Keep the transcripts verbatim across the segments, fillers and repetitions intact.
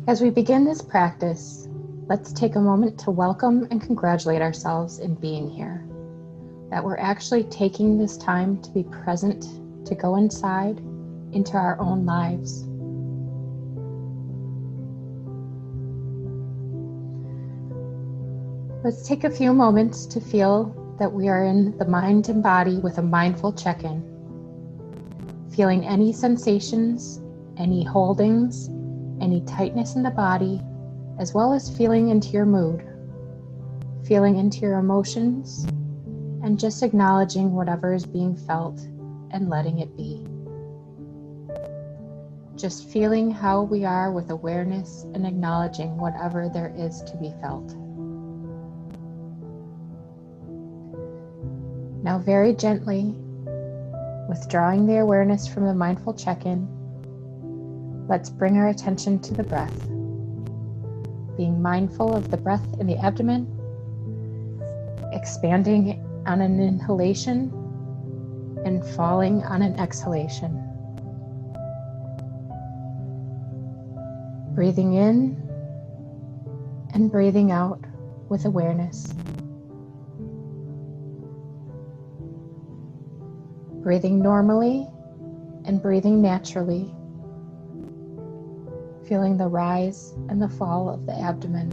As we begin this practice, let's take a moment to welcome and congratulate ourselves in being here. That we're actually taking this time to be present, to go inside into our own lives. Let's take a few moments to feel that we are in the mind and body with a mindful check-in. Feeling any sensations, any holdings, any tightness in the body, as well as feeling into your mood, feeling into your emotions, and just acknowledging whatever is being felt and letting it be. Just feeling how we are with awareness and acknowledging whatever there is to be felt. Now very gently, withdrawing the awareness from the mindful check-in, let's bring our attention to the breath. Being mindful of the breath in the abdomen, expanding on an inhalation and falling on an exhalation. Breathing in and breathing out with awareness. Breathing normally and breathing naturally, feeling the rise and the fall of the abdomen.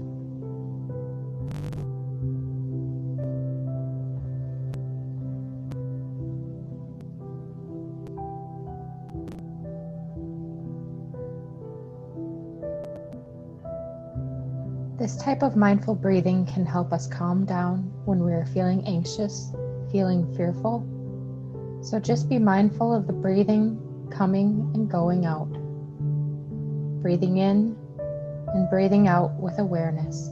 This type of mindful breathing can help us calm down when we are feeling anxious, feeling fearful. So just be mindful of the breathing coming and going out. Breathing in and breathing out with awareness.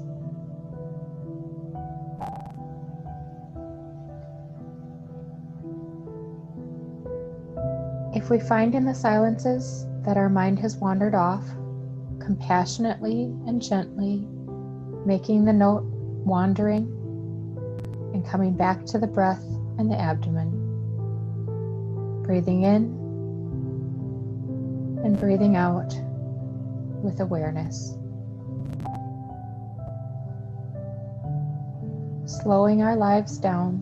If we find in the silences that our mind has wandered off, compassionately and gently making the note wandering and coming back to the breath and the abdomen. Breathing in and breathing out with awareness. Slowing our lives down,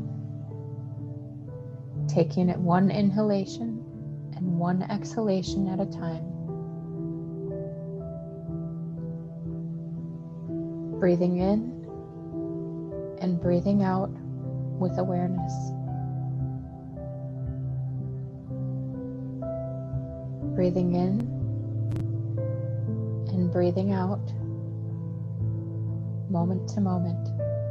taking it one inhalation and one exhalation at a time. Breathing in and breathing out with awareness. Breathing in and breathing out, moment to moment.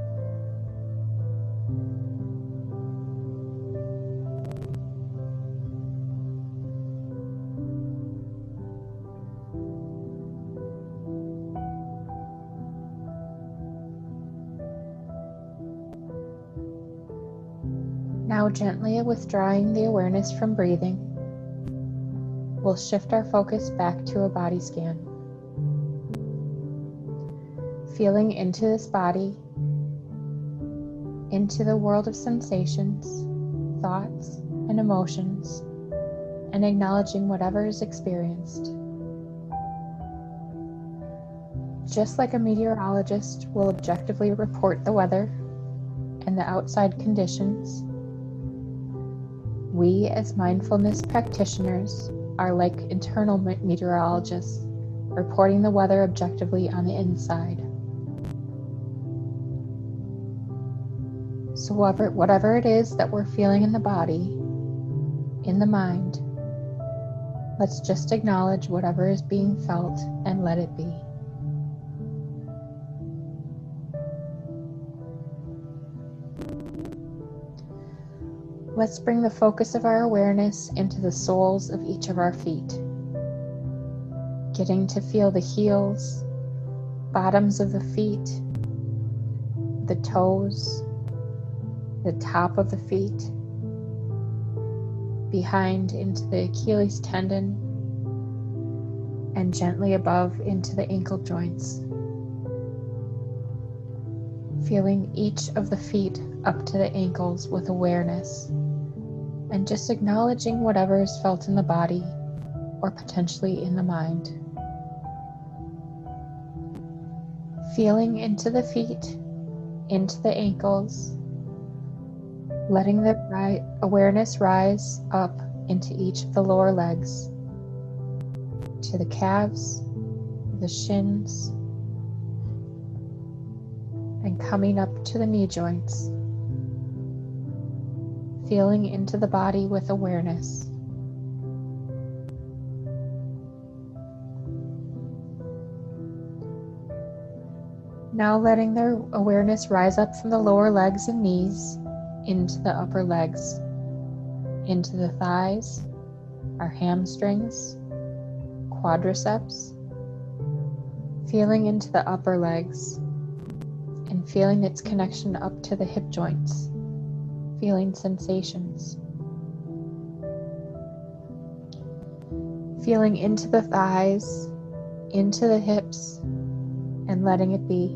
Now gently withdrawing the awareness from breathing, we'll shift our focus back to a body scan. Feeling into this body, into the world of sensations, thoughts, and emotions, and acknowledging whatever is experienced. Just like a meteorologist will objectively report the weather and the outside conditions, we as mindfulness practitioners are like internal meteorologists, reporting the weather objectively on the inside. So whatever, whatever it is that we're feeling in the body, in the mind, let's just acknowledge whatever is being felt and let it be. Let's bring the focus of our awareness into the soles of each of our feet, getting to feel the heels, bottoms of the feet, the toes, the top of the feet, behind into the Achilles tendon, and gently above into the ankle joints. Feeling each of the feet up to the ankles with awareness, and just acknowledging whatever is felt in the body or potentially in the mind. feeling into the feet, into the ankles, letting the ri- awareness rise up into each of the lower legs, to the calves, the shins, and coming up to the knee joints, feeling into the body with awareness. Now letting their awareness rise up from the lower legs and knees into the upper legs, into the thighs, our hamstrings, quadriceps, feeling into the upper legs and feeling its connection up to the hip joints, feeling sensations. Feeling into the thighs, into the hips, and letting it be.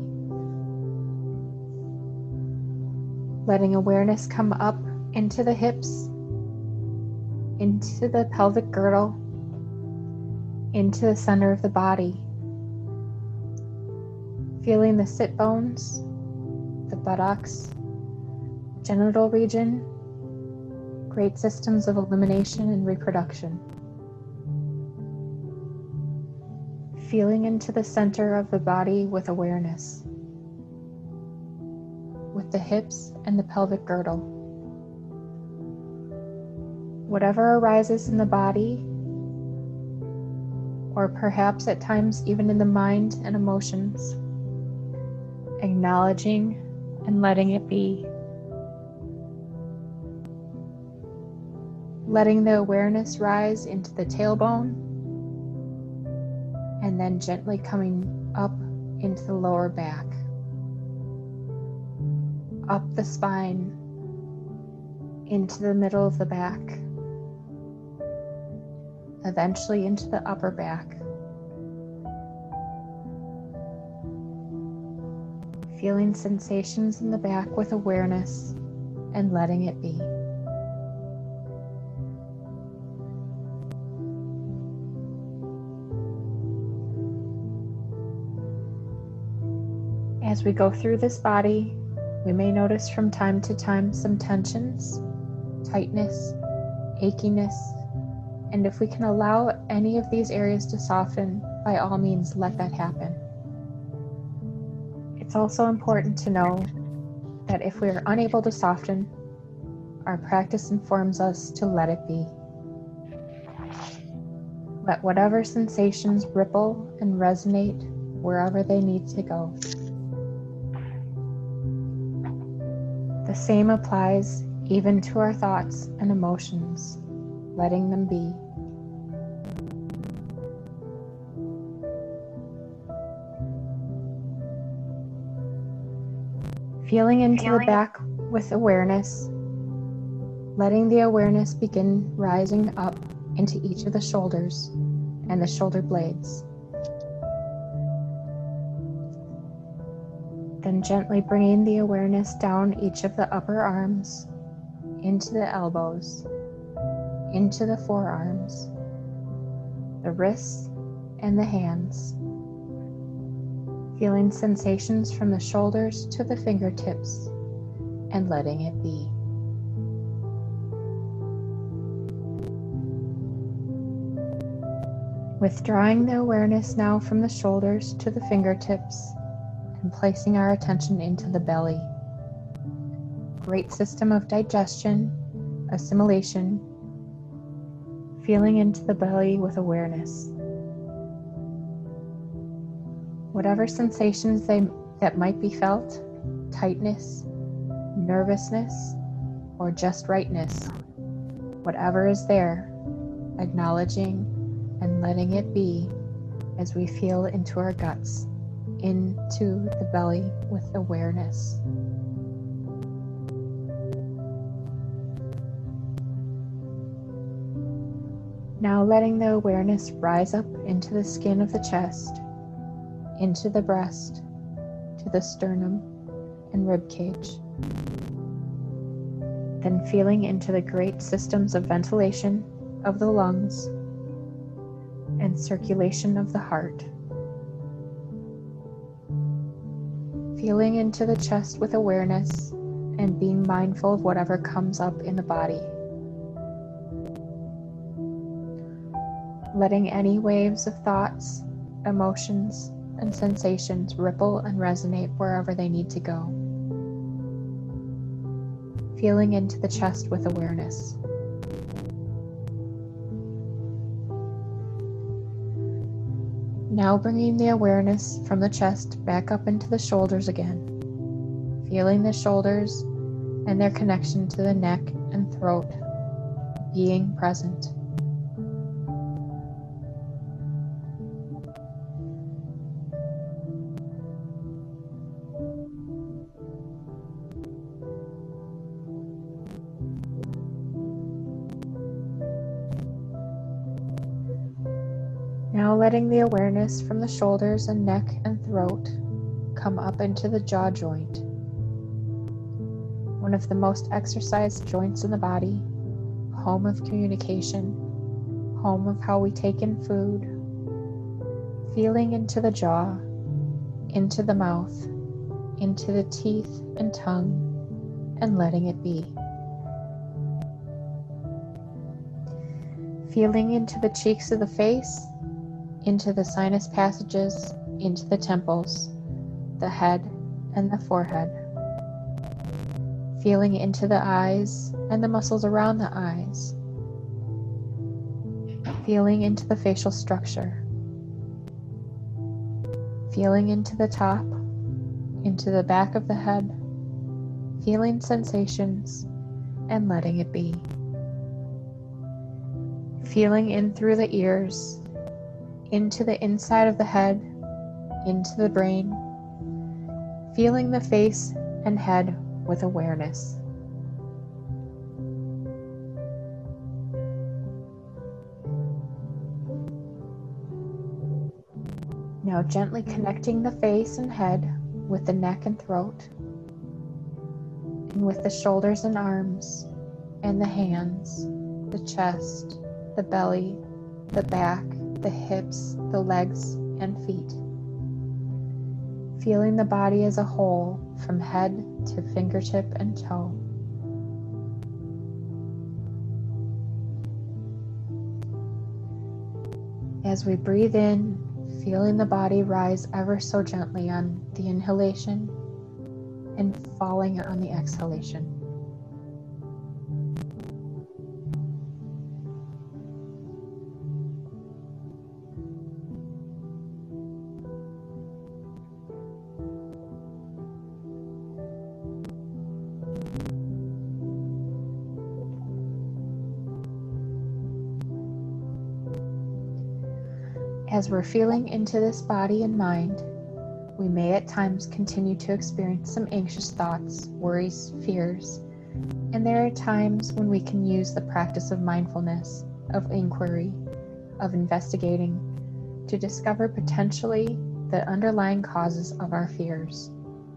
Letting awareness come up into the hips, into the pelvic girdle, into the center of the body. Feeling the sit bones, the buttocks, genital region, great systems of elimination and reproduction. Feeling into the center of the body with awareness, with the hips and the pelvic girdle. Whatever arises in the body, or perhaps at times even in the mind and emotions, acknowledging and letting it be. Letting the awareness rise into the tailbone, and then gently coming up into the lower back, up the spine, into the middle of the back, eventually into the upper back. Feeling sensations in the back with awareness and letting it be. As we go through this body, we may notice from time to time some tensions, tightness, achiness, and if we can allow any of these areas to soften, by all means, let that happen. It's also important to know that if we are unable to soften, our practice informs us to let it be. Let whatever sensations ripple and resonate wherever they need to go. The same applies even to our thoughts and emotions, letting them be. Feeling into Feeling. the back with awareness, letting the awareness begin rising up into each of the shoulders and the shoulder blades. Then gently bringing the awareness down each of the upper arms, into the elbows, into the forearms, the wrists, and the hands. Feeling sensations from the shoulders to the fingertips and letting it be. Withdrawing the awareness now from the shoulders to the fingertips and placing our attention into the belly. Great system of digestion, assimilation, feeling into the belly with awareness. Whatever sensations they, that might be felt, tightness, nervousness, or just rightness, whatever is there, acknowledging and letting it be as we feel into our guts, into the belly with awareness. Now letting the awareness rise up into the skin of the chest, into the breast, to the sternum and rib cage. Then feeling into the great systems of ventilation of the lungs and circulation of the heart. feeling into the chest with awareness and being mindful of whatever comes up in the body. Letting any waves of thoughts, emotions, and sensations ripple and resonate wherever they need to go. Feeling into the chest with awareness. Now bringing the awareness from the chest back up into the shoulders again. Feeling the shoulders and their connection to the neck and throat, being present. Now letting the awareness from the shoulders and neck and throat come up into the jaw joint, one of the most exercised joints in the body, home of communication, home of how we take in food, feeling into the jaw, into the mouth, into the teeth and tongue, and letting it be. Feeling into the cheeks of the face, into the sinus passages, into the temples, the head and the forehead. Feeling into the eyes and the muscles around the eyes. Feeling into the facial structure. Feeling into the top, into the back of the head, feeling sensations and letting it be. Feeling in through the ears, into the inside of the head, into the brain, feeling the face and head with awareness. Now gently connecting the face and head with the neck and throat, and with the shoulders and arms, and the hands, the chest, the belly, the back, the hips, the legs, and feet. Feeling the body as a whole from head to fingertip and toe. As we breathe in, feeling the body rise ever so gently on the inhalation and falling on the exhalation. As we're feeling into this body and mind, we may at times continue to experience some anxious thoughts, worries, fears, and there are times when we can use the practice of mindfulness, of inquiry, of investigating, to discover potentially the underlying causes of our fears.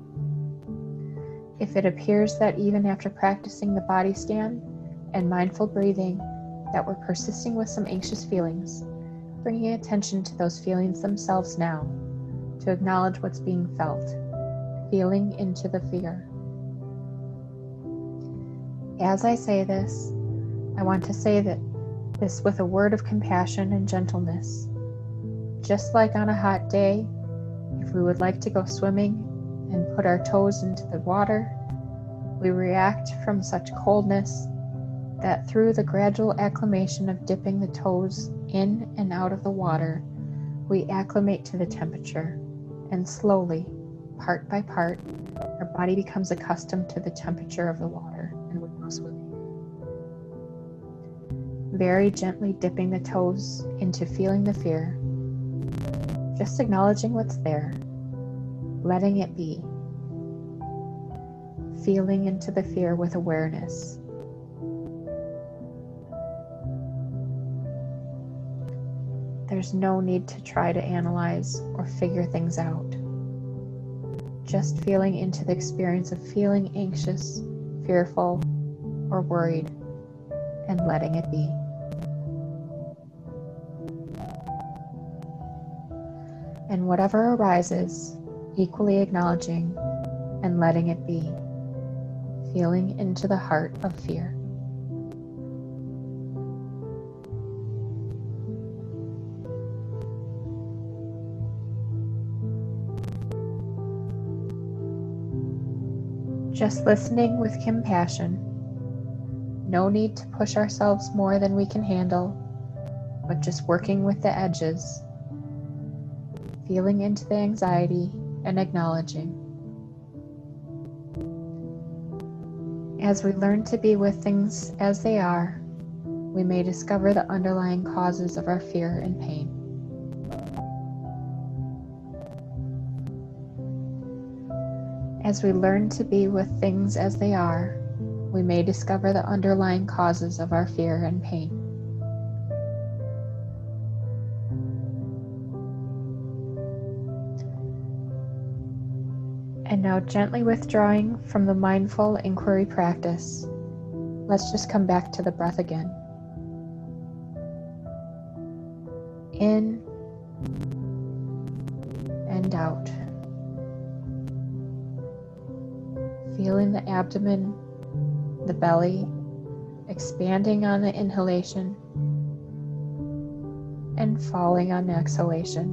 If it appears that even after practicing the body scan and mindful breathing that we're persisting with some anxious feelings, bringing attention to those feelings themselves now, to acknowledge what's being felt, feeling into the fear. As I say this, I want to say that this with a word of compassion and gentleness. Just like on a hot day, if we would like to go swimming and put our toes into the water, we react from such coldness that through the gradual acclimation of dipping the toes in and out of the water, we acclimate to the temperature, and slowly, part by part, our body becomes accustomed to the temperature of the water, and we go swimming. Very gently dipping the toes into feeling the fear, just acknowledging what's there, letting it be, feeling into the fear with awareness. There's no need to try to analyze or figure things out. Just feeling into the experience of feeling anxious, fearful, or worried, and letting it be. And whatever arises, equally acknowledging and letting it be, feeling into the heart of fear. Just listening with compassion. No need to push ourselves more than we can handle, but just working with the edges, feeling into the anxiety and acknowledging. As we learn to be with things as they are, we may discover the underlying causes of our fear and pain. As we learn to be with things as they are, we may discover the underlying causes of our fear and pain. And now, gently withdrawing from the mindful inquiry practice, let's just come back to the breath again. In and out. Feeling the abdomen, the belly, expanding on the inhalation and falling on the exhalation.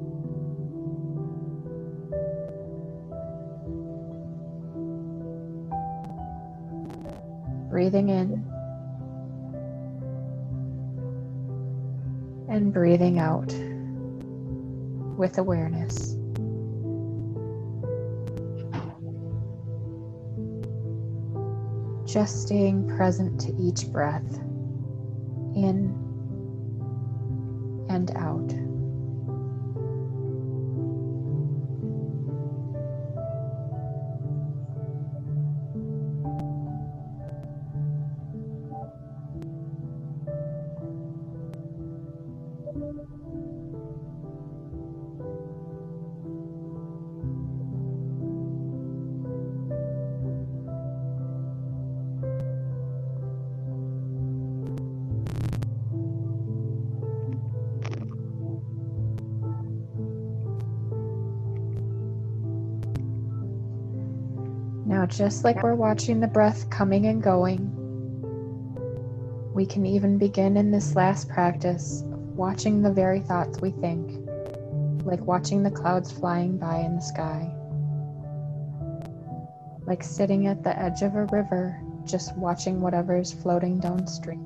Breathing in and breathing out with awareness. Just staying present to each breath, in and out. Now, just like we're watching the breath coming and going, we can even begin in this last practice of watching the very thoughts we think, like watching the clouds flying by in the sky, like sitting at the edge of a river, just watching whatever is floating downstream.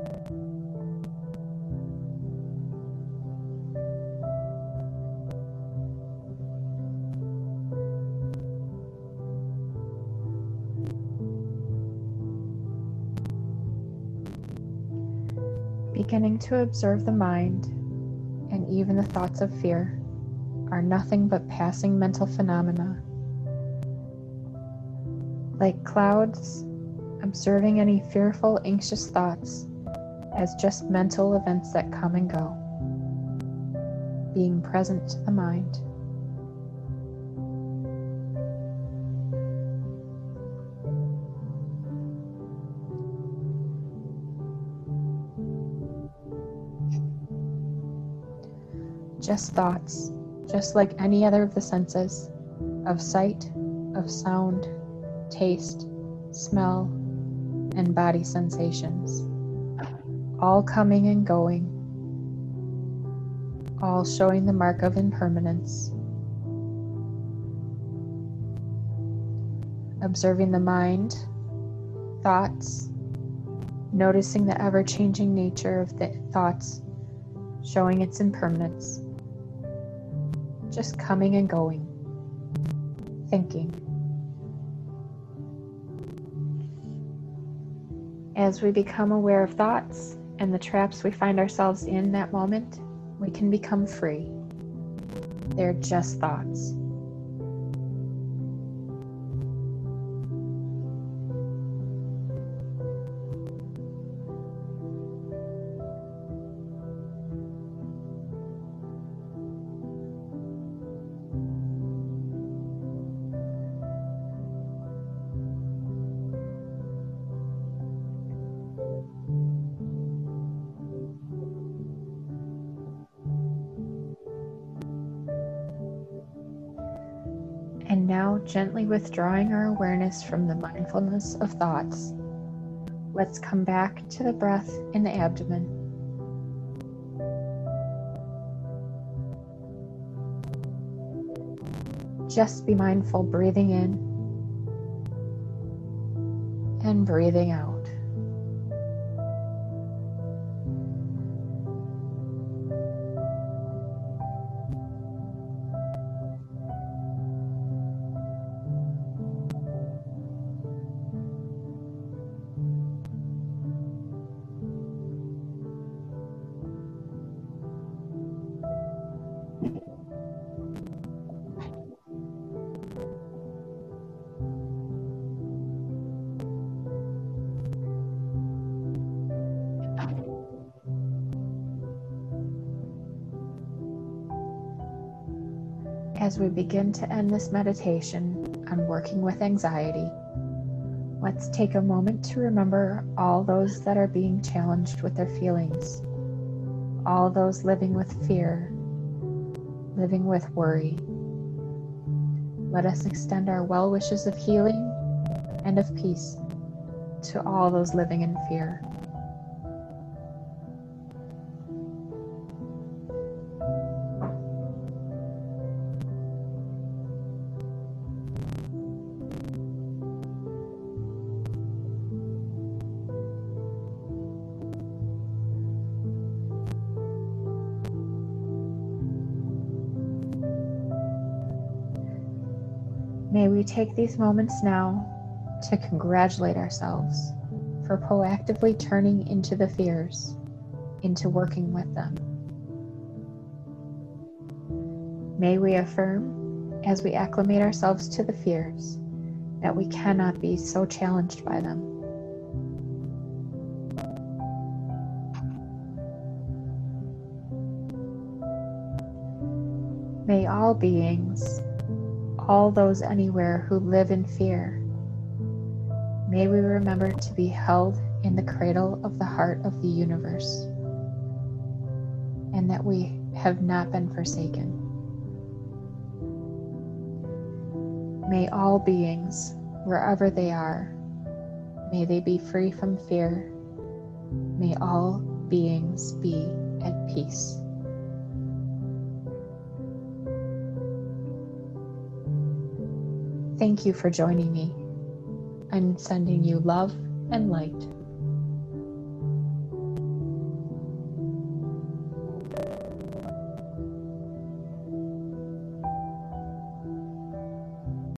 Beginning to observe the mind and even the thoughts of fear are nothing but passing mental phenomena. Like clouds, observing any fearful, anxious thoughts as just mental events that come and go. Being present to the mind. Just thoughts, just like any other of the senses, of sight, of sound, taste, smell, and body sensations, all coming and going, all showing the mark of impermanence. Observing the mind, thoughts, noticing the ever-changing nature of the thoughts, showing its impermanence. Just coming and going, thinking. As we become aware of thoughts and the traps we find ourselves in that moment, we can become free. They're just thoughts. And now, gently withdrawing our awareness from the mindfulness of thoughts, let's come back to the breath in the abdomen. Just be mindful breathing in and breathing out. As we begin to end this meditation on working with anxiety, let's take a moment to remember all those that are being challenged with their feelings, all those living with fear, living with worry. Let us extend our well wishes of healing and of peace to all those living in fear. May we take these moments now to congratulate ourselves for proactively turning into the fears, into working with them. May we affirm, as we acclimate ourselves to the fears, that we cannot be so challenged by them. May all beings, all those anywhere who live in fear, may we remember to be held in the cradle of the heart of the universe, and that we have not been forsaken. May all beings, wherever they are, may they be free from fear. May all beings be at peace. Thank you for joining me. I'm sending you love and light.